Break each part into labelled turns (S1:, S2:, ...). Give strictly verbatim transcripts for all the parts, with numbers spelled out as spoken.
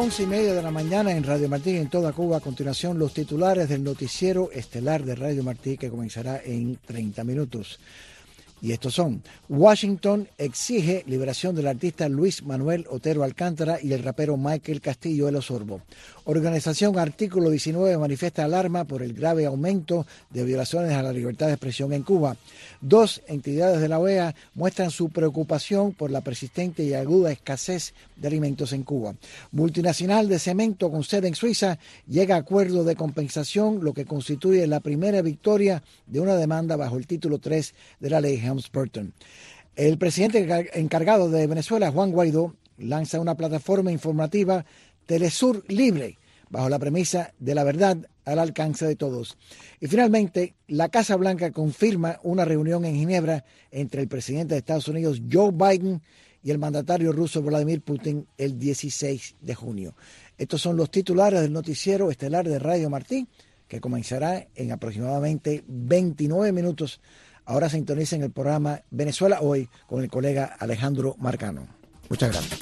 S1: once y media de la mañana en Radio Martí en toda Cuba. A continuación, los titulares del noticiero estelar de Radio Martí que comenzará en treinta minutos. Y estos son: Washington exige liberación del artista Luis Manuel Otero Alcántara y el rapero Michael Castillo El Osorbo. Organización Artículo diecinueve manifiesta alarma por el grave aumento de violaciones a la libertad de expresión en Cuba. Dos entidades de la O E A muestran su preocupación por la persistente y aguda escasez de alimentos en Cuba. Multinacional de cemento con sede en Suiza llega a acuerdo de compensación, lo que constituye la primera victoria de una demanda bajo el título tres de la ley Helms-Burton. El presidente encargado de Venezuela, Juan Guaidó, lanza una plataforma informativa, Telesur Libre, bajo la premisa de la verdad al alcance de todos. Y finalmente, la Casa Blanca confirma una reunión en Ginebra entre el presidente de Estados Unidos, Joe Biden, y el mandatario ruso Vladimir Putin el dieciséis de junio. Estos son los titulares del noticiero estelar de Radio Martí, que comenzará en aproximadamente veintinueve minutos. Ahora sintonicen el programa Venezuela Hoy con el colega Alejandro Marcano. Muchas gracias.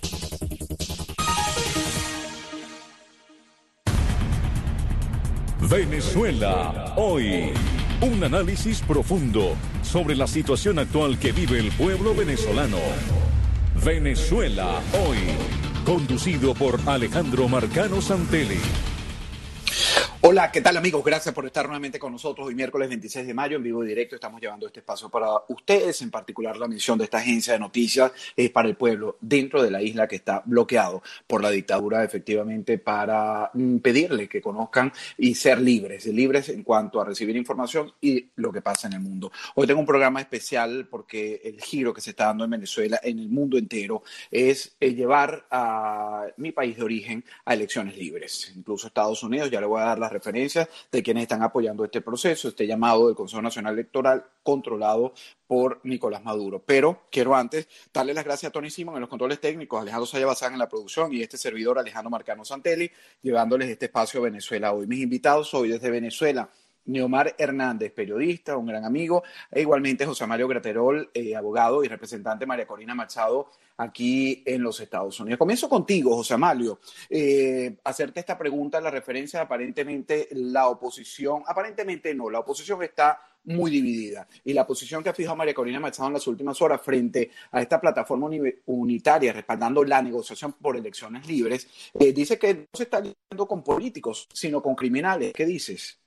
S2: Venezuela Hoy. Un análisis profundo sobre la situación actual que vive el pueblo venezolano. Venezuela Hoy. Conducido por Alejandro Marcano Santelli.
S3: Hola, ¿qué tal amigos? Gracias por estar nuevamente con nosotros. Hoy miércoles veintiséis de mayo, en vivo y directo, estamos llevando este espacio para ustedes. En particular, la misión de esta agencia de noticias es para el pueblo dentro de la isla que está bloqueado por la dictadura, efectivamente, para pedirle que conozcan y ser libres, libres en cuanto a recibir información y lo que pasa en el mundo. Hoy tengo un programa especial porque el giro que se está dando en Venezuela, en el mundo entero, es llevar a mi país de origen a elecciones libres. Incluso Estados Unidos, ya le voy a dar las referencias de quienes están apoyando este proceso, este llamado del Consejo Nacional Electoral controlado por Nicolás Maduro. Pero quiero antes darle las gracias a Tony Simón en los controles técnicos, a Alejandro Sayabazán en la producción y este servidor Alejandro Marcano Santelli, llevándoles este espacio Venezuela Hoy. Mis invitados hoy desde Venezuela: Neomar Hernández, periodista, un gran amigo, e igualmente José Mario Graterol, eh, abogado y representante María Corina Machado aquí en los Estados Unidos. Comienzo contigo, José Mario, eh, hacerte esta pregunta, la referencia, aparentemente la oposición, aparentemente no, la oposición está muy dividida y la posición que ha fijado María Corina Machado en las últimas horas frente a esta plataforma uni- unitaria respaldando la negociación por elecciones libres, eh, dice que no se está lidiando con políticos, sino con criminales. ¿Qué dices?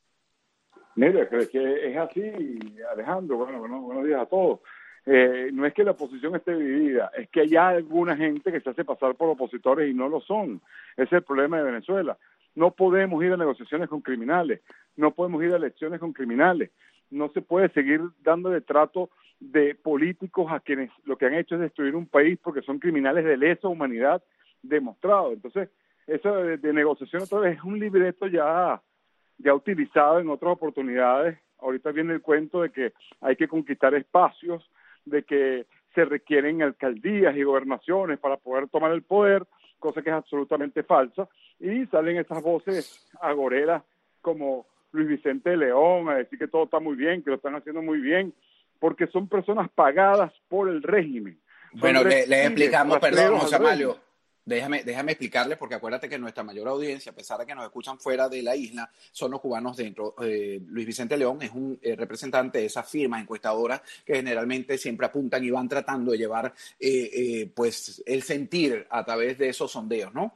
S4: Mira, que, que es así, Alejandro. Bueno, bueno, buenos días a todos. Eh, no es que la oposición esté dividida, es que hay alguna gente que se hace pasar por opositores y no lo son. Ese es el problema de Venezuela. No podemos ir a negociaciones con criminales, no podemos ir a elecciones con criminales, no se puede seguir dándole trato de políticos a quienes lo que han hecho es destruir un país porque son criminales de lesa humanidad demostrado. Entonces, eso de, de negociación otra vez es un libreto ya... ya utilizado en otras oportunidades. Ahorita viene el cuento de que hay que conquistar espacios, de que se requieren alcaldías y gobernaciones para poder tomar el poder, cosa que es absolutamente falsa, y salen esas voces agoreras como Luis Vicente León a decir que todo está muy bien, que lo están haciendo muy bien, porque son personas pagadas por el régimen.
S3: Bueno, le, le explicamos, perdón, José Mario. Déjame, déjame explicarle, porque acuérdate que nuestra mayor audiencia, a pesar de que nos escuchan fuera de la isla, son los cubanos dentro. Eh, Luis Vicente León es un eh, representante de esas firmas encuestadoras que generalmente siempre apuntan y van tratando de llevar eh, eh, pues el sentir a través de esos sondeos, ¿no?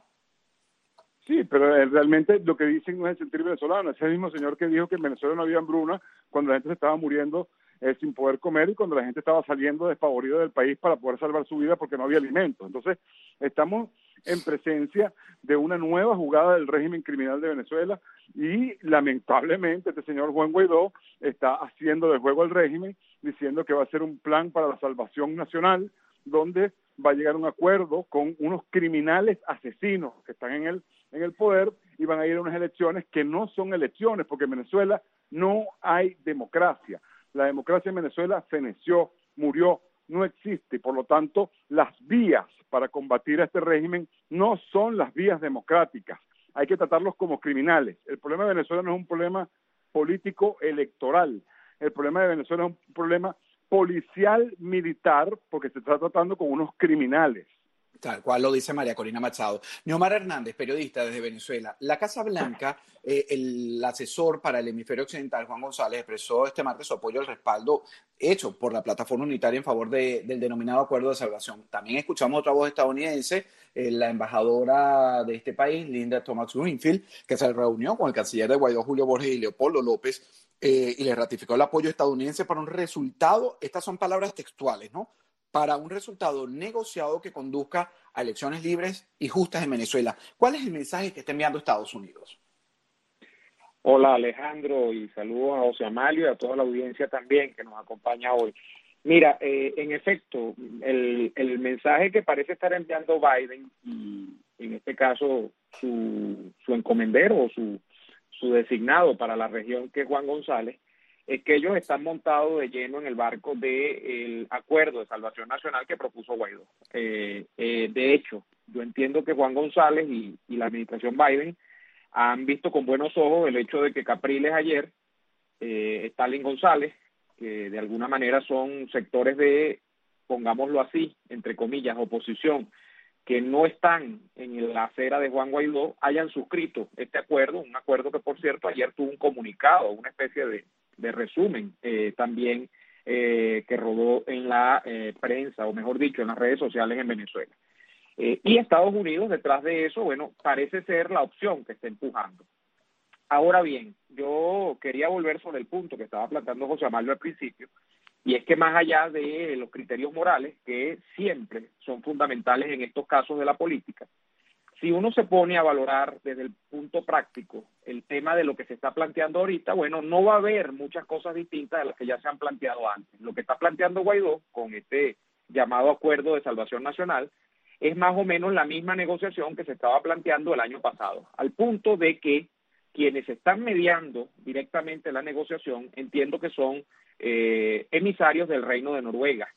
S4: Sí, pero eh, realmente lo que dicen no es el sentir venezolano. Es el mismo señor que dijo que en Venezuela no había hambruna cuando la gente se estaba muriendo eh, sin poder comer y cuando la gente estaba saliendo despavorida del país para poder salvar su vida porque no había alimentos. Entonces, estamos en presencia de una nueva jugada del régimen criminal de Venezuela y lamentablemente este señor Juan Guaidó está haciendo de juego al régimen, diciendo que va a ser un plan para la salvación nacional, donde va a llegar a un acuerdo con unos criminales asesinos que están en el, en el poder y van a ir a unas elecciones que no son elecciones, porque en Venezuela no hay democracia. La democracia en Venezuela feneció, murió, no existe. Por lo tanto, las vías para combatir a este régimen no son las vías democráticas. Hay que tratarlos como criminales. El problema de Venezuela no es un problema político electoral. El problema de Venezuela es un problema policial militar porque se está tratando con unos criminales.
S3: Tal cual lo dice María Corina Machado. Neomar Hernández, periodista desde Venezuela. La Casa Blanca, eh, el asesor para el hemisferio occidental, Juan González, expresó este martes su apoyo al respaldo hecho por la plataforma unitaria en favor de, del denominado Acuerdo de Salvación. También escuchamos otra voz estadounidense, eh, la embajadora de este país, Linda Thomas Greenfield, que se reunió con el canciller de Guaidó, Julio Borges, y Leopoldo López, eh, y le ratificó el apoyo estadounidense para un resultado, estas son palabras textuales, ¿no?, para un resultado negociado que conduzca a elecciones libres y justas en Venezuela. ¿Cuál es el mensaje que está enviando Estados Unidos?
S5: Hola Alejandro, y saludos a José Amalio y a toda la audiencia también que nos acompaña hoy. Mira, eh, en efecto, el, el mensaje que parece estar enviando Biden, y en este caso su, su encomendero o su, su designado para la región, que es Juan González, es que ellos están montados de lleno en el barco del acuerdo de salvación nacional que propuso Guaidó. Eh, eh, de hecho, yo entiendo que Juan González y, y la administración Biden han visto con buenos ojos el hecho de que Capriles ayer, eh, Stalin González, que de alguna manera son sectores de, pongámoslo así, entre comillas, oposición, que no están en la acera de Juan Guaidó, hayan suscrito este acuerdo, un acuerdo que, por cierto, ayer tuvo un comunicado, una especie de de resumen eh, también eh, que rodó en la eh, prensa, o mejor dicho, en las redes sociales en Venezuela. Eh, y Estados Unidos, detrás de eso, bueno, parece ser la opción que está empujando. Ahora bien, yo quería volver sobre el punto que estaba planteando José Amalio al principio, y es que más allá de los criterios morales, que siempre son fundamentales en estos casos de la política, si uno se pone a valorar desde el punto práctico el tema de lo que se está planteando ahorita, bueno, no va a haber muchas cosas distintas de las que ya se han planteado antes. Lo que está planteando Guaidó con este llamado Acuerdo de Salvación Nacional es más o menos la misma negociación que se estaba planteando el año pasado, al punto de que quienes están mediando directamente la negociación, entiendo que son eh, emisarios del Reino de Noruega.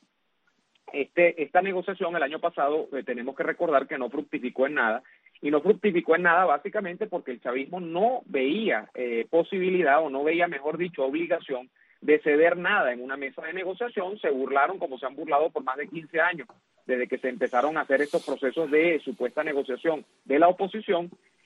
S5: Este, esta negociación el año pasado, eh, tenemos que recordar que no fructificó en nada, y no fructificó en nada básicamente porque el chavismo no veía eh, posibilidad, o no veía, mejor dicho, obligación de ceder nada en una mesa de negociación. Se burlaron como se han burlado por más de quince años, desde que se empezaron a hacer estos procesos de supuesta negociación de la oposición,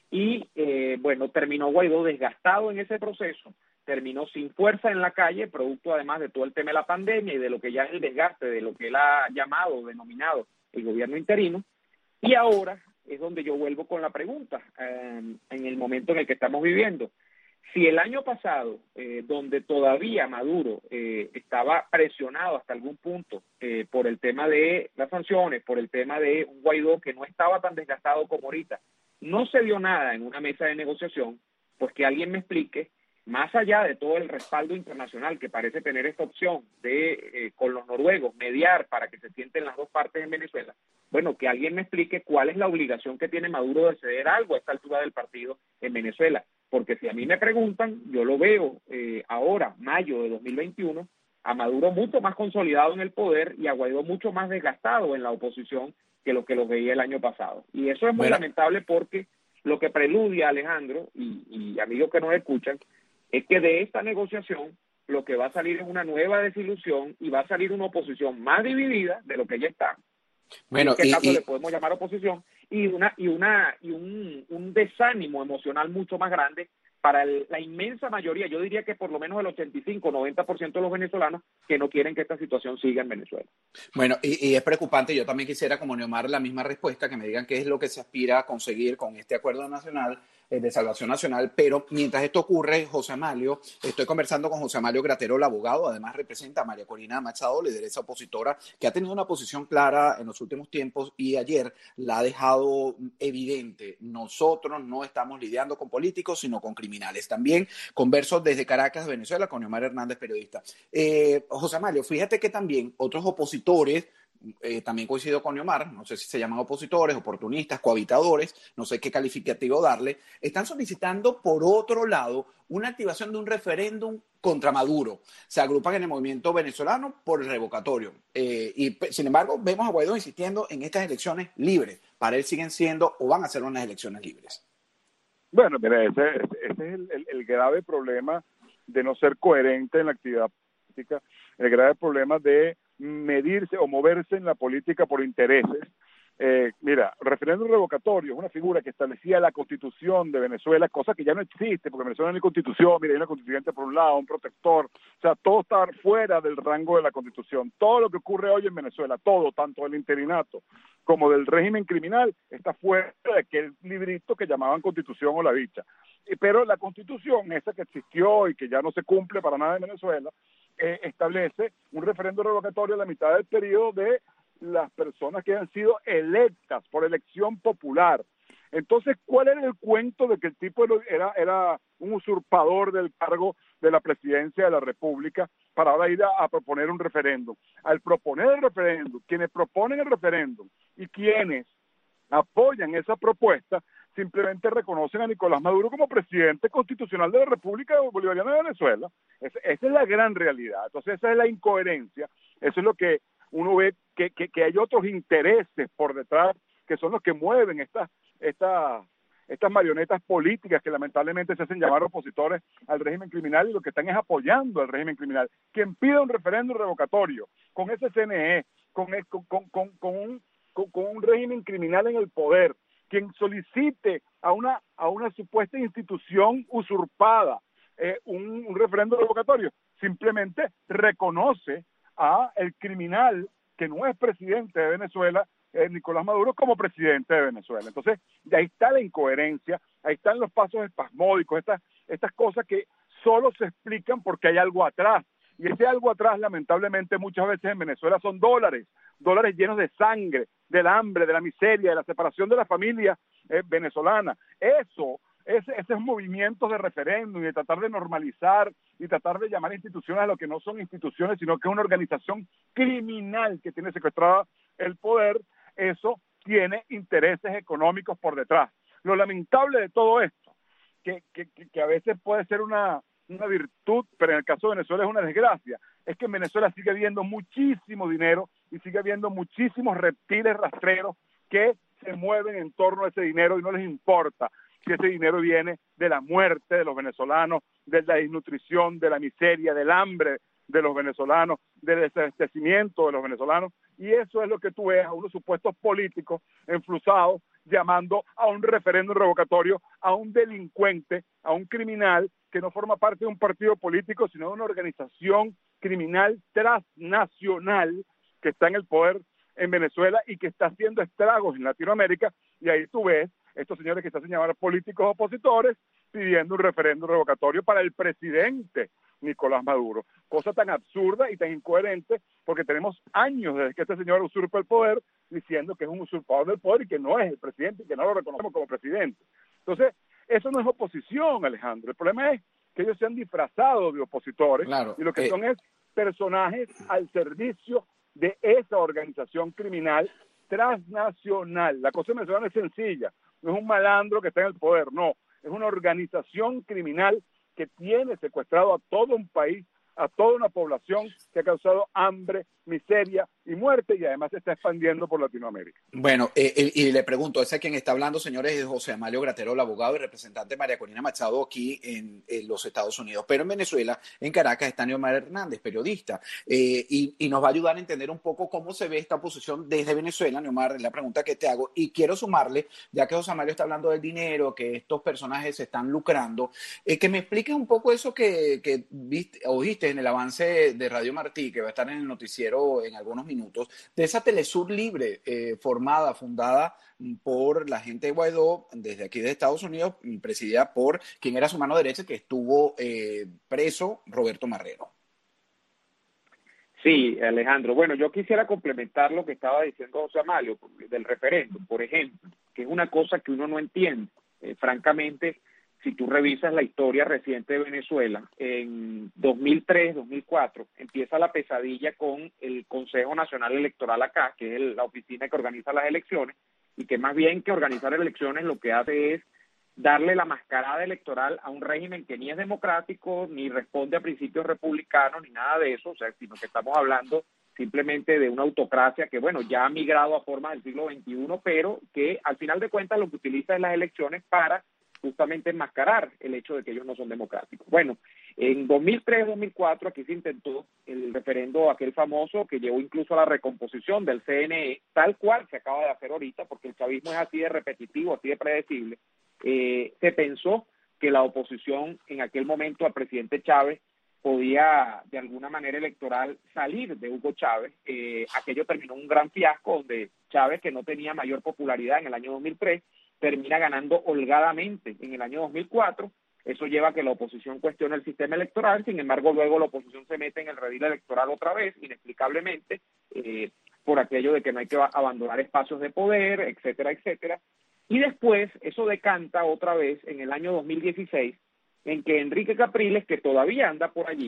S5: y eh, bueno, terminó Guaidó desgastado en ese proceso, terminó sin fuerza en la calle, producto además de todo el tema de la pandemia y de lo que ya es el desgaste de lo que él ha llamado, denominado el gobierno interino. Y ahora es donde yo vuelvo con la pregunta, eh, en el momento en el que estamos viviendo. Si el año pasado, eh, donde todavía Maduro eh, estaba presionado hasta algún punto eh, por el tema de las sanciones, por el tema de un Guaidó que no estaba tan desgastado como ahorita, no se dio nada en una mesa de negociación, pues que alguien me explique, más allá de todo el respaldo internacional que parece tener esta opción de, eh, con los noruegos, mediar para que se sienten las dos partes en Venezuela, bueno, que alguien me explique cuál es la obligación que tiene Maduro de ceder algo a esta altura del partido en Venezuela. Porque si a mí me preguntan, yo lo veo eh, ahora, mayo de dos mil veintiuno, a Maduro mucho más consolidado en el poder y a Guaidó mucho más desgastado en la oposición que lo que lo veía el año pasado. Y eso es muy
S3: Bueno.
S5: lamentable, porque lo que preludia, Alejandro, y, y amigos que nos escuchan, es que de esta negociación lo que va a salir es una nueva desilusión y va a salir una oposición más dividida de lo que ya está.
S3: Bueno,
S5: en este
S3: y,
S5: caso
S3: y...
S5: le podemos llamar oposición, y una y una y un, un desánimo emocional mucho más grande para el, la inmensa mayoría, yo diría que por lo menos el ochenta y cinco, noventa por ciento de los venezolanos que no quieren que esta situación siga en Venezuela.
S3: Bueno, y, y es preocupante. Yo también quisiera, como Neomar, la misma respuesta, que me digan qué es lo que se aspira a conseguir con este acuerdo nacional eh, de salvación nacional. Pero mientras esto ocurre, José Amalio, estoy conversando con José Amalio Graterol, abogado, además representa a María Corina Machado, lideresa opositora, que ha tenido una posición clara en los últimos tiempos y ayer la ha dejado evidente. Nosotros no estamos lidiando con políticos, sino con criminales. También converso desde Caracas, Venezuela, con Neomar Hernández, periodista. Eh, José Amalio, fíjate que también otros opositores, eh, también coincido con Neomar, no sé si se llaman opositores, oportunistas, cohabitadores, no sé qué calificativo darle, están solicitando, por otro lado, una activación de un referéndum contra Maduro. Se agrupan en el movimiento venezolano por el revocatorio. Eh, y, sin embargo, vemos a Guaidó insistiendo en estas elecciones libres. Para él siguen siendo o van a ser unas elecciones libres.
S4: Bueno, mira, ese, ese es el, el, el grave problema de no ser coherente en la actividad política, el grave problema de medirse o moverse en la política por intereses Eh, mira, referéndum revocatorio es una figura que establecía la Constitución de Venezuela, cosa que ya no existe, porque Venezuela no hay Constitución. Mira, hay una constituyente por un lado, un protector, o sea, todo está fuera del rango de la Constitución. Todo lo que ocurre hoy en Venezuela, todo, tanto del interinato como del régimen criminal, está fuera de aquel librito que llamaban Constitución o la dicha. Pero la Constitución, esa que existió y que ya no se cumple para nada en Venezuela, eh, establece un referéndum revocatorio a la mitad del periodo de las personas que han sido electas por elección popular. Entonces, ¿cuál era el cuento de que el tipo era, era un usurpador del cargo de la presidencia de la República para ahora ir a, a proponer un referéndum? Al proponer el referéndum, quienes proponen el referéndum y quienes apoyan esa propuesta, simplemente reconocen a Nicolás Maduro como presidente constitucional de la República Bolivariana de Venezuela. Esa, esa es la gran realidad. Entonces, esa es la incoherencia. Eso es lo que uno ve, que, que, que hay otros intereses por detrás que son los que mueven estas estas estas marionetas políticas que lamentablemente se hacen llamar opositores al régimen criminal, y lo que están es apoyando al régimen criminal. Quien pida un referéndum revocatorio con ese C N E, con, con, con, con, un, con, con un régimen criminal en el poder, quien solicite a una, a una supuesta institución usurpada eh, un, un referéndum revocatorio, simplemente reconoce a el criminal que no es presidente de Venezuela, eh, Nicolás Maduro, como presidente de Venezuela. Entonces, de ahí está la incoherencia, ahí están los pasos espasmódicos, estas, estas cosas que solo se explican porque hay algo atrás. Y ese algo atrás, lamentablemente, muchas veces en Venezuela son dólares, dólares llenos de sangre, del hambre, de la miseria, de la separación de la familia eh, venezolana. Eso, ese, esos movimientos de referéndum y de tratar de normalizar y tratar de llamar instituciones a lo que no son instituciones, sino que es una organización criminal que tiene secuestrada el poder, eso tiene intereses económicos por detrás. Lo lamentable de todo esto, que, que, que a veces puede ser una, una virtud, pero en el caso de Venezuela es una desgracia, es que en Venezuela sigue habiendo muchísimo dinero y sigue habiendo muchísimos reptiles rastreros que se mueven en torno a ese dinero y no les importa si ese dinero viene de la muerte de los venezolanos, de la desnutrición, de la miseria, del hambre de los venezolanos, del desabastecimiento de los venezolanos. Y eso es lo que tú ves a unos supuestos políticos enflusados llamando a un referéndum revocatorio a un delincuente, a un criminal que no forma parte de un partido político, sino de una organización criminal transnacional que está en el poder en Venezuela y que está haciendo estragos en Latinoamérica. Y ahí tú ves estos señores que se hacen llamar políticos opositores pidiendo un referéndum revocatorio para el presidente Nicolás Maduro. Cosa tan absurda y tan incoherente, porque tenemos años desde que este señor usurpa el poder diciendo que es un usurpador del poder y que no es el presidente y que no lo reconocemos como presidente. Entonces, eso no es oposición, Alejandro. El problema es que ellos se han disfrazado de opositores, claro, y lo que eh... son es personajes al servicio de esa organización criminal transnacional. La cosa venezolana es sencilla, no es un malandro que está en el poder, no, es una organización criminal que tiene secuestrado a todo un país, a toda una población que ha causado hambre, miseria y muerte, y además se está expandiendo por Latinoamérica.
S3: Bueno, eh, y le pregunto, ese quien está hablando, señores, es José Amalio Graterol, abogado y representante de María Corina Machado aquí en, en los Estados Unidos. Pero en Venezuela, en Caracas, está Neomar Hernández, periodista, eh, y, y nos va a ayudar a entender un poco cómo se ve esta oposición desde Venezuela. Neomar, la pregunta que te hago, y quiero sumarle, ya que José Amalio está hablando del dinero, que estos personajes se están lucrando, eh, que me expliques un poco eso que, que viste, oíste en el avance de Radio Martí, que va a estar en el noticiero en algunos minutos, de esa Telesur Libre, eh, formada, fundada por la gente de Guaidó, desde aquí de Estados Unidos, presidida por quien era su mano derecha, que estuvo eh, preso, Roberto Marrero.
S5: Sí, Alejandro. Bueno, yo quisiera complementar lo que estaba diciendo José Amalio del referéndum, por ejemplo, que es una cosa que uno no entiende. Eh, francamente, si tú revisas la historia reciente de Venezuela, en dos mil tres, dos mil cuatro, empieza la pesadilla con el Consejo Nacional Electoral acá, que es el, la oficina que organiza las elecciones, y que más bien que organizar elecciones lo que hace es darle la mascarada electoral a un régimen que ni es democrático, ni responde a principios republicanos, ni nada de eso, o sea, sino que estamos hablando simplemente de una autocracia que, bueno, ya ha migrado a formas del siglo veintiuno, pero que al final de cuentas lo que utiliza es las elecciones para justamente enmascarar el hecho de que ellos no son democráticos. Bueno, En dos mil tres, dos mil cuatro aquí se intentó el referendo aquel famoso que llevó incluso a la recomposición del C N E, tal cual se acaba de hacer ahorita, porque el chavismo es así de repetitivo, así de predecible. Eh, se pensó que la oposición en aquel momento al presidente Chávez podía de alguna manera electoral salir de Hugo Chávez. Eh, aquello terminó en un gran fiasco donde Chávez, que no tenía mayor popularidad en el año dos mil tres, termina ganando holgadamente en el año dos mil cuatro. Eso lleva a que la oposición cuestione el sistema electoral. Sin embargo, luego la oposición se mete en el redil electoral otra vez, inexplicablemente, eh, por aquello de que no hay que abandonar espacios de poder, etcétera, etcétera. Y después eso decanta otra vez en el año dos mil dieciséis, en que Enrique Capriles, que todavía anda por allí,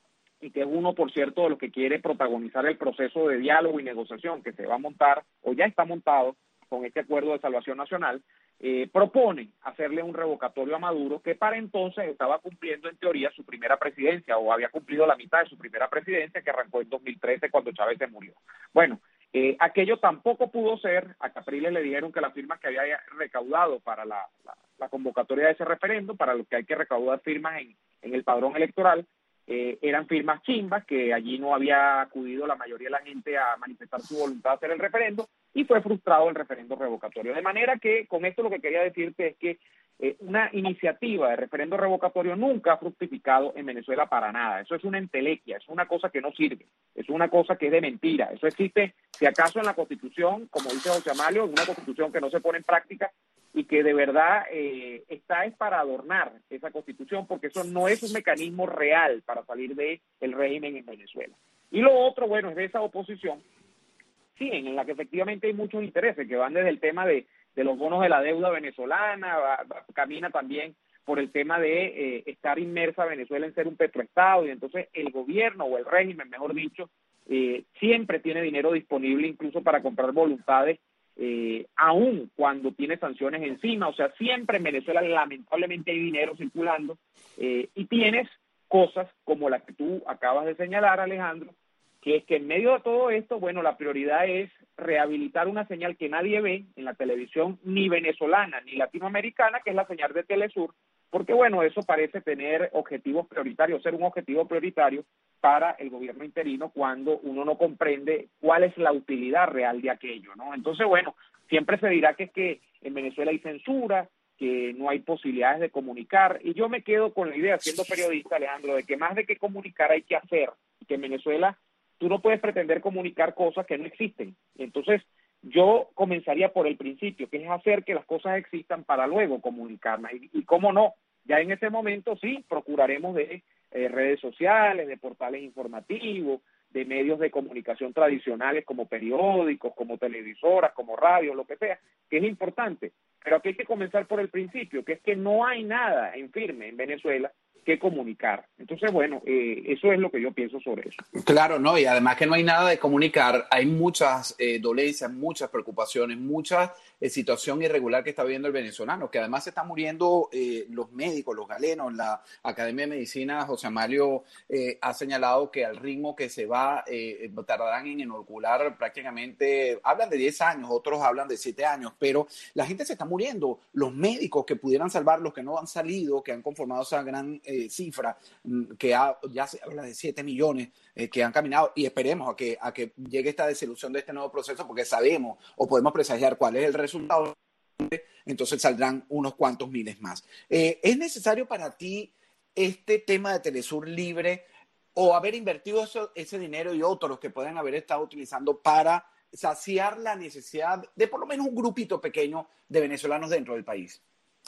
S5: y que es uno, por cierto, de los que quiere protagonizar el proceso de diálogo y negociación que se va a montar, o ya está montado, con este acuerdo de salvación nacional, eh, propone hacerle un revocatorio a Maduro, que para entonces estaba cumpliendo en teoría su primera presidencia, o había cumplido la mitad de su primera presidencia, que arrancó en dos mil trece cuando Chávez se murió. Bueno, eh, aquello tampoco pudo ser. A Capriles le dijeron que las firmas que había recaudado para la, la, la convocatoria de ese referendo, para lo que hay que recaudar firmas en, en el padrón electoral, Eh, eran firmas chimbas, que allí no había acudido la mayoría de la gente a manifestar su voluntad de hacer el referendo, y fue frustrado el referendo revocatorio. De manera que, con esto lo que quería decirte es que eh, una iniciativa de referendo revocatorio nunca ha fructificado en Venezuela para nada. Eso es una entelequia, es una cosa que no sirve, es una cosa que es de mentira. Eso existe, si acaso, en la Constitución, como dice José Amalio, una Constitución que no se pone en práctica, y que de verdad eh, está es para adornar esa Constitución, porque eso no es un mecanismo real para salir de el régimen en Venezuela. Y lo otro, bueno, es de esa oposición, sí, en la que efectivamente hay muchos intereses, que van desde el tema de, de los bonos de la deuda venezolana, va, va, camina también por el tema de eh, estar inmersa Venezuela en ser un petroestado, y entonces el gobierno, o el régimen, mejor dicho, eh, siempre tiene dinero disponible incluso para comprar voluntades, Eh, aún cuando tiene sanciones encima. O sea, siempre en Venezuela lamentablemente hay dinero circulando, eh, y tienes cosas como la que tú acabas de señalar, Alejandro, que es que en medio de todo esto, bueno, la prioridad es rehabilitar una señal que nadie ve en la televisión, ni venezolana ni latinoamericana, que es la señal de Telesur, porque bueno, eso parece tener objetivos prioritarios, ser un objetivo prioritario para el gobierno interino, cuando uno no comprende cuál es la utilidad real de aquello, ¿no? Entonces, bueno, siempre se dirá que es que en Venezuela hay censura, que no hay posibilidades de comunicar, y yo me quedo con la idea, siendo periodista, Alejandro, de que más de que comunicar hay que hacer, que en Venezuela tú no puedes pretender comunicar cosas que no existen. Entonces, yo comenzaría por el principio, que es hacer que las cosas existan para luego comunicarlas. Y, y cómo no, ya en ese momento sí, procuraremos de eh, redes sociales, de portales informativos, de medios de comunicación tradicionales como periódicos, como televisoras, como radios, lo que sea, que es importante. Pero aquí hay que comenzar por el principio, que es que no hay nada en firme en Venezuela que comunicar. Entonces, bueno, eh, eso es lo que yo pienso sobre eso.
S3: Claro, no, y además que no hay nada de comunicar, hay muchas eh, dolencias, muchas preocupaciones, mucha eh, situación irregular que está viviendo el venezolano, que además se están muriendo eh, los médicos, los galenos. La Academia de Medicina, José Amalio, eh, ha señalado que al ritmo que se va, eh, tardarán en inocular prácticamente, hablan de diez años, otros hablan de siete años, pero la gente se está muriendo. Los médicos que pudieran salvar, los que no han salido, que han conformado esa gran Eh, cifra, que ha, ya se habla de siete millones eh, que han caminado, y esperemos a que, a que llegue esta desilusión de este nuevo proceso, porque sabemos o podemos presagiar cuál es el resultado, entonces saldrán unos cuantos miles más. Eh, ¿Es necesario para ti este tema de Telesur libre, o haber invertido eso, ese dinero y otros que pueden haber estado utilizando para saciar la necesidad de por lo menos un grupito pequeño de venezolanos dentro del país?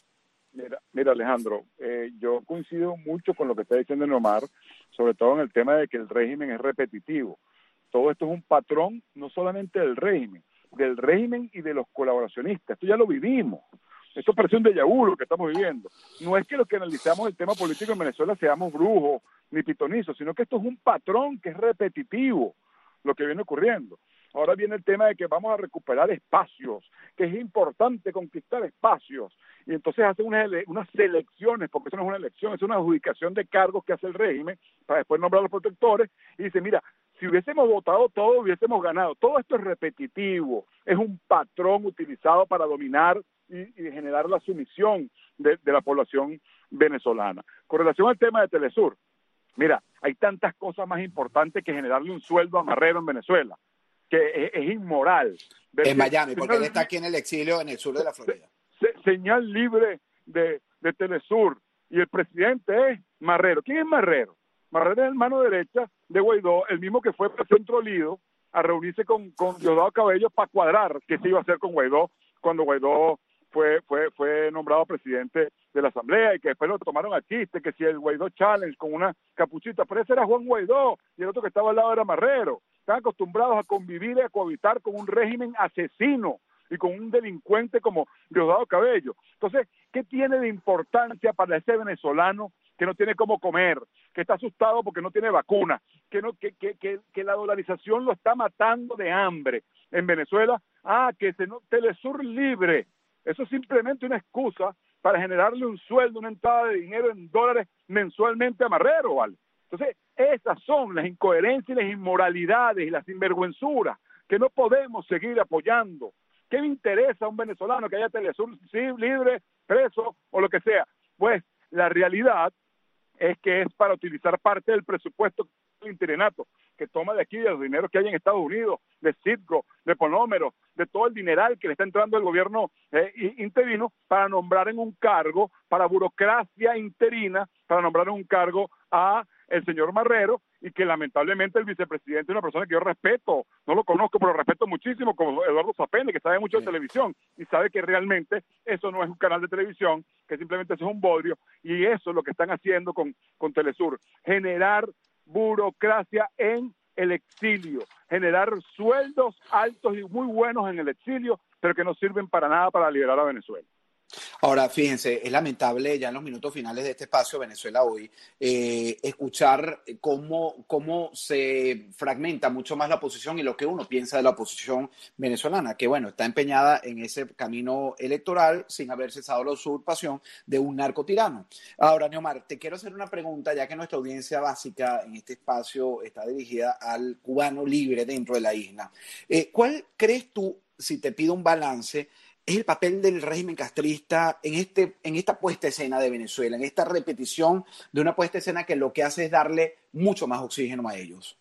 S4: Mira, mira Alejandro, eh, yo coincido mucho con lo que está diciendo Omar, sobre todo en el tema de que el régimen es repetitivo. Todo esto es un patrón no solamente del régimen, del régimen y de los colaboracionistas. Esto ya lo vivimos. Esto parece un déjà vu lo que estamos viviendo. No es que los que analizamos el tema político en Venezuela seamos brujos ni pitonizos, sino que esto es un patrón que es repetitivo, lo que viene ocurriendo. Ahora viene el tema de que vamos a recuperar espacios, que es importante conquistar espacios. Y entonces hacen unas, unas selecciones, porque eso no es una elección, es una adjudicación de cargos que hace el régimen para después nombrar a los protectores, y dice, mira, si hubiésemos votado todo, hubiésemos ganado. Todo esto es repetitivo, es un patrón utilizado para dominar y, y generar la sumisión de, de la población venezolana. Con relación al tema de Telesur, mira, hay tantas cosas más importantes que generarle un sueldo a Marrero en Venezuela, que es, es inmoral.
S3: En Miami, porque él está aquí en el exilio en el sur de la Florida.
S4: Se, se, señal libre de, de Telesur, y el presidente es Marrero. ¿Quién es Marrero? Marrero es el mano derecha de Guaidó, el mismo que fue a Centro Lido a reunirse con, con Diosdado Cabello para cuadrar qué se iba a hacer con Guaidó cuando Guaidó fue fue fue nombrado presidente de la Asamblea, y que después lo tomaron a chiste, que si el Guaidó Challenge con una capuchita, pero ese era Juan Guaidó, y el otro que estaba al lado era Marrero. Están acostumbrados a convivir y a cohabitar con un régimen asesino y con un delincuente como Diosdado Cabello. Entonces, ¿qué tiene de importancia para ese venezolano que no tiene cómo comer, que está asustado porque no tiene vacuna, que no que, que, que, que la dolarización lo está matando de hambre en Venezuela? Ah, que se no, Telesur libre. Eso es simplemente una excusa para generarle un sueldo, una entrada de dinero en dólares mensualmente a Marrero, ¿vale? Entonces, esas son las incoherencias y las inmoralidades y las sinvergüenzuras que no podemos seguir apoyando. ¿Qué me interesa a un venezolano que haya Telesur sí, libre, preso o lo que sea? Pues la realidad es que es para utilizar parte del presupuesto del interinato que toma de aquí, de los dineros que hay en Estados Unidos, de Citgo, de Ponómero, de todo el dineral que le está entrando el gobierno eh, interino, para nombrar en un cargo, para burocracia interina, para nombrar en un cargo a el señor Marrero, y que lamentablemente el vicepresidente es una persona que yo respeto, no lo conozco, pero respeto muchísimo, como Eduardo Zapende, que sabe mucho de televisión, y sabe que realmente eso no es un canal de televisión, que simplemente eso es un bodrio, y eso es lo que están haciendo con, con Telesur, generar burocracia en el exilio, generar sueldos altos y muy buenos en el exilio, pero que no sirven para nada para liberar a Venezuela.
S3: Ahora, fíjense, es lamentable ya en los minutos finales de este espacio Venezuela Hoy eh, escuchar cómo, cómo se fragmenta mucho más la oposición y lo que uno piensa de la oposición venezolana, que bueno, está empeñada en ese camino electoral sin haber cesado la usurpación de un narcotirano. Ahora, Neomar, te quiero hacer una pregunta, ya que nuestra audiencia básica en este espacio está dirigida al cubano libre dentro de la isla. Eh, ¿Cuál crees tú, si te pido un balance, es el papel del régimen castrista en, este, en esta puesta a escena de Venezuela, en esta repetición de una puesta a escena que lo que hace es darle mucho más oxígeno a ellos?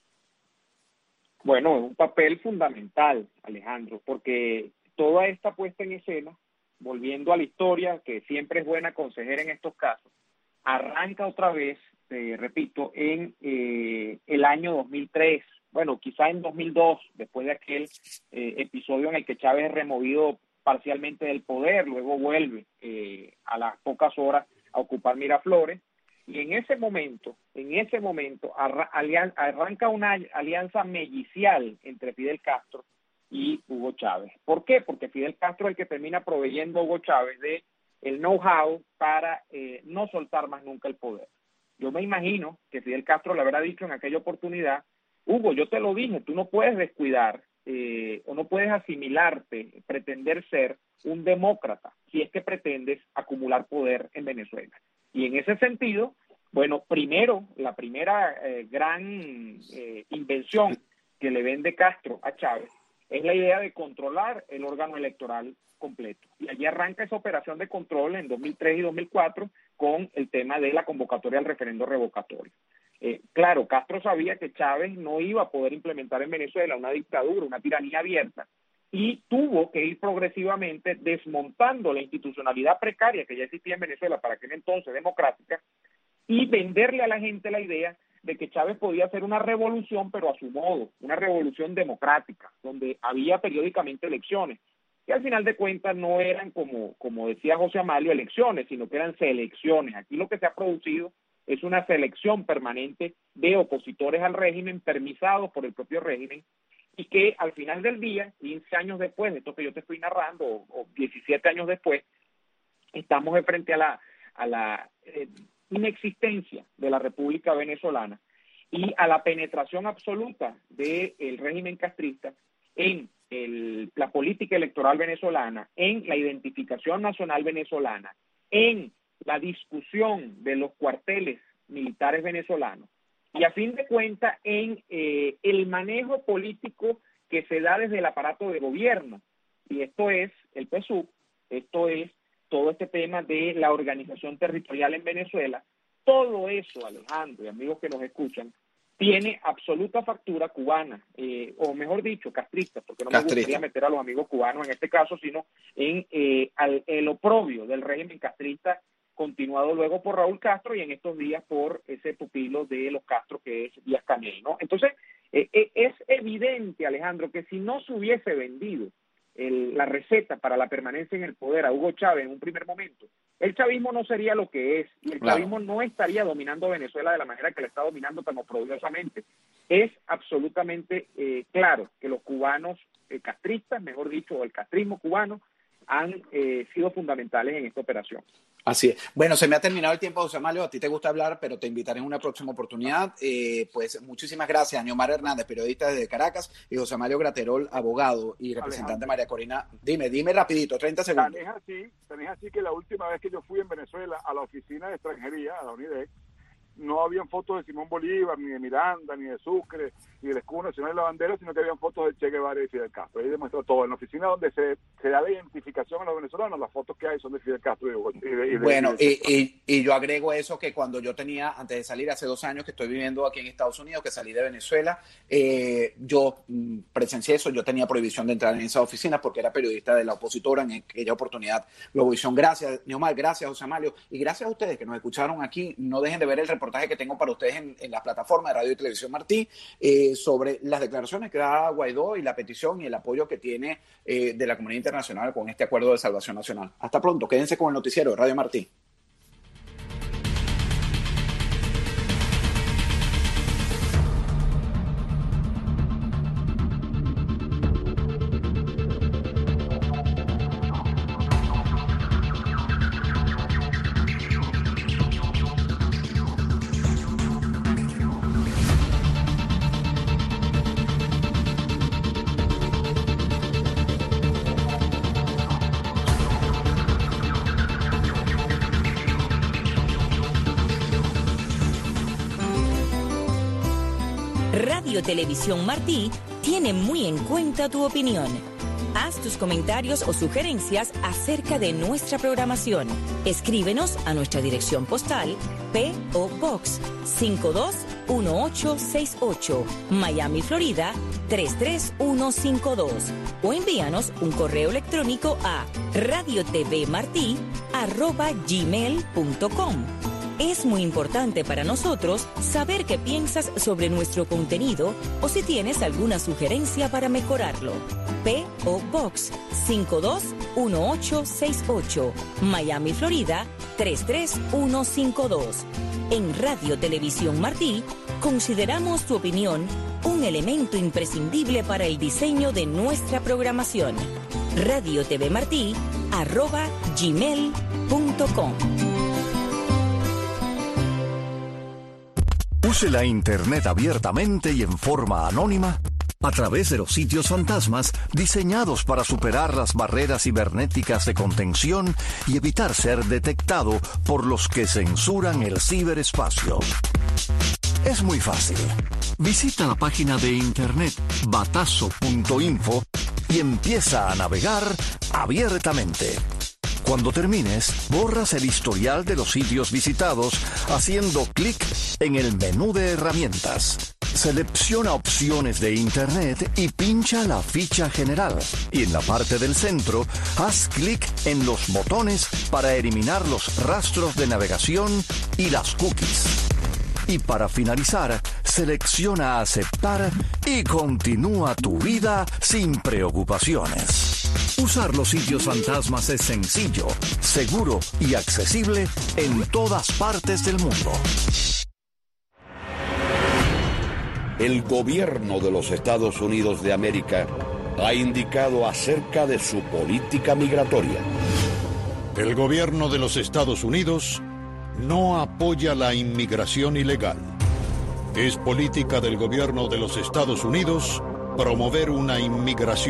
S5: Bueno, es un papel fundamental, Alejandro, porque toda esta puesta en escena, volviendo a la historia, que siempre es buena consejera en estos casos, arranca otra vez, eh, repito, en eh, el año dos mil tres, bueno, quizá en dos mil dos, después de aquel eh, episodio en el que Chávez es removido parcialmente del poder, luego vuelve eh, a las pocas horas a ocupar Miraflores, y en ese momento, en ese momento arra alian arranca una alianza mellicial entre Fidel Castro y Hugo Chávez. ¿Por qué? Porque Fidel Castro es el que termina proveyendo a Hugo Chávez de el know-how para eh, no soltar más nunca el poder. Yo me imagino que Fidel Castro le habrá dicho en aquella oportunidad: Hugo, yo te lo dije, tú no puedes descuidar Eh, o no puedes asimilarte, pretender ser un demócrata si es que pretendes acumular poder en Venezuela. Y en ese sentido, bueno, primero, la primera eh, gran eh, invención que le vende Castro a Chávez es la idea de controlar el órgano electoral completo. Y allí arranca esa operación de control en dos mil tres y dos mil cuatro con el tema de la convocatoria al referendo revocatorio. Eh, claro, Castro sabía que Chávez no iba a poder implementar en Venezuela una dictadura, una tiranía abierta, y tuvo que ir progresivamente desmontando la institucionalidad precaria que ya existía en Venezuela para aquel entonces democrática, y venderle a la gente la idea de que Chávez podía hacer una revolución, pero a su modo, una revolución democrática, donde había periódicamente elecciones, que al final de cuentas no eran, como, como decía José Amalio, elecciones, sino que eran selecciones. Aquí lo que se ha producido es una selección permanente de opositores al régimen, permisados por el propio régimen, y que al final del día, quince años después de esto que yo te estoy narrando, o, o diecisiete años después, estamos de frente a la, a la eh, inexistencia de la República Venezolana y a la penetración absoluta del régimen castrista en el, la política electoral venezolana, en la identificación nacional venezolana, en la discusión de los cuarteles militares venezolanos, y a fin de cuentas en eh, el manejo político que se da desde el aparato de gobierno, y esto es el P S U V, esto es todo este tema de la organización territorial en Venezuela. Todo eso, Alejandro y amigos que nos escuchan, tiene absoluta factura cubana, eh, o mejor dicho, castrista, porque no
S3: Castrista.
S5: me gustaría meter a los amigos cubanos en este caso, sino en eh, al, el oprobio del régimen castrista, continuado luego por Raúl Castro y en estos días por ese pupilo de los Castro que es Díaz-Canel, ¿no? Entonces, eh, eh, es evidente, Alejandro, que si no se hubiese vendido el, la receta para la permanencia en el poder a Hugo Chávez en un primer momento, el chavismo no sería lo que es, y el
S3: Claro.
S5: chavismo no estaría dominando Venezuela de la manera que le está dominando tan oprodiosamente. Es absolutamente eh, claro que los cubanos eh, castristas, mejor dicho, o el castrismo cubano, han eh, sido fundamentales en esta operación.
S3: Así es. Bueno, se me ha terminado el tiempo, José Mario. A ti te gusta hablar, pero te invitaré en una próxima oportunidad. Eh, pues muchísimas gracias, Neomar Hernández, periodista desde Caracas, y José Mario Graterol, abogado y representante de María Corina. Dime, dime rapidito, treinta segundos.
S4: Tan es así, tan es así que la última vez que yo fui en Venezuela a la oficina de extranjería, a la UNIDEC, no habían fotos de Simón Bolívar, ni de Miranda, ni de Sucre, ni del escudo nacional de la bandera, sino que habían fotos de Che Guevara y Fidel Castro. Ahí demuestra todo. En la oficina donde se, se da la identificación a los venezolanos, las fotos que hay son de Fidel Castro y de, y de, y de
S3: Bueno,
S4: y de-
S3: y, y, y yo agrego eso, que cuando yo tenía, antes de salir, hace dos años que estoy viviendo aquí en Estados Unidos, que salí de Venezuela, eh, yo mm, presencié eso, yo tenía prohibición de entrar en esa oficina porque era periodista de la opositora en aquella oportunidad, Globovisión. Gracias, Neomar, gracias, José Mario, y gracias a ustedes que nos escucharon aquí. No dejen de ver el reportaje que tengo para ustedes en, en la plataforma de Radio y Televisión Martí eh, sobre las declaraciones que da Guaidó y la petición y el apoyo que tiene eh, de la comunidad internacional con este acuerdo de salvación nacional. Hasta pronto, quédense con el noticiero de Radio Martí.
S6: Radio Televisión Martí tiene muy en cuenta tu opinión. Haz tus comentarios o sugerencias acerca de nuestra programación. Escríbenos a nuestra dirección postal P O Box cinco dos uno ocho seis ocho, Miami, Florida tres tres uno cinco dos, o envíanos un correo electrónico a radiotvmartí arroba gmail punto com. Es muy importante para nosotros saber qué piensas sobre nuestro contenido o si tienes alguna sugerencia para mejorarlo. P O Box cinco dos uno ocho seis ocho, Miami, Florida tres tres uno cinco dos. En Radio Televisión Martí consideramos tu opinión un elemento imprescindible para el diseño de nuestra programación. radiotvmartí arroba gmail punto com.
S7: Use la Internet abiertamente y en forma anónima a través de los sitios fantasmas diseñados para superar las barreras cibernéticas de contención y evitar ser detectado por los que censuran el ciberespacio. Es muy fácil. Visita la página de internet batazo punto info y empieza a navegar abiertamente. Cuando termines, borras el historial de los sitios visitados haciendo clic en el menú de herramientas. Selecciona opciones de Internet y pincha la ficha general. Y en la parte del centro, haz clic en los botones para eliminar los rastros de navegación y las cookies. Y para finalizar, selecciona aceptar y continúa tu vida sin preocupaciones. Usar los sitios fantasmas es sencillo, seguro y accesible en todas partes del mundo.
S8: El gobierno de los Estados Unidos de América ha indicado acerca de su política migratoria.
S9: El gobierno de los Estados Unidos no apoya la inmigración ilegal. Es política del gobierno de los Estados Unidos promover una inmigración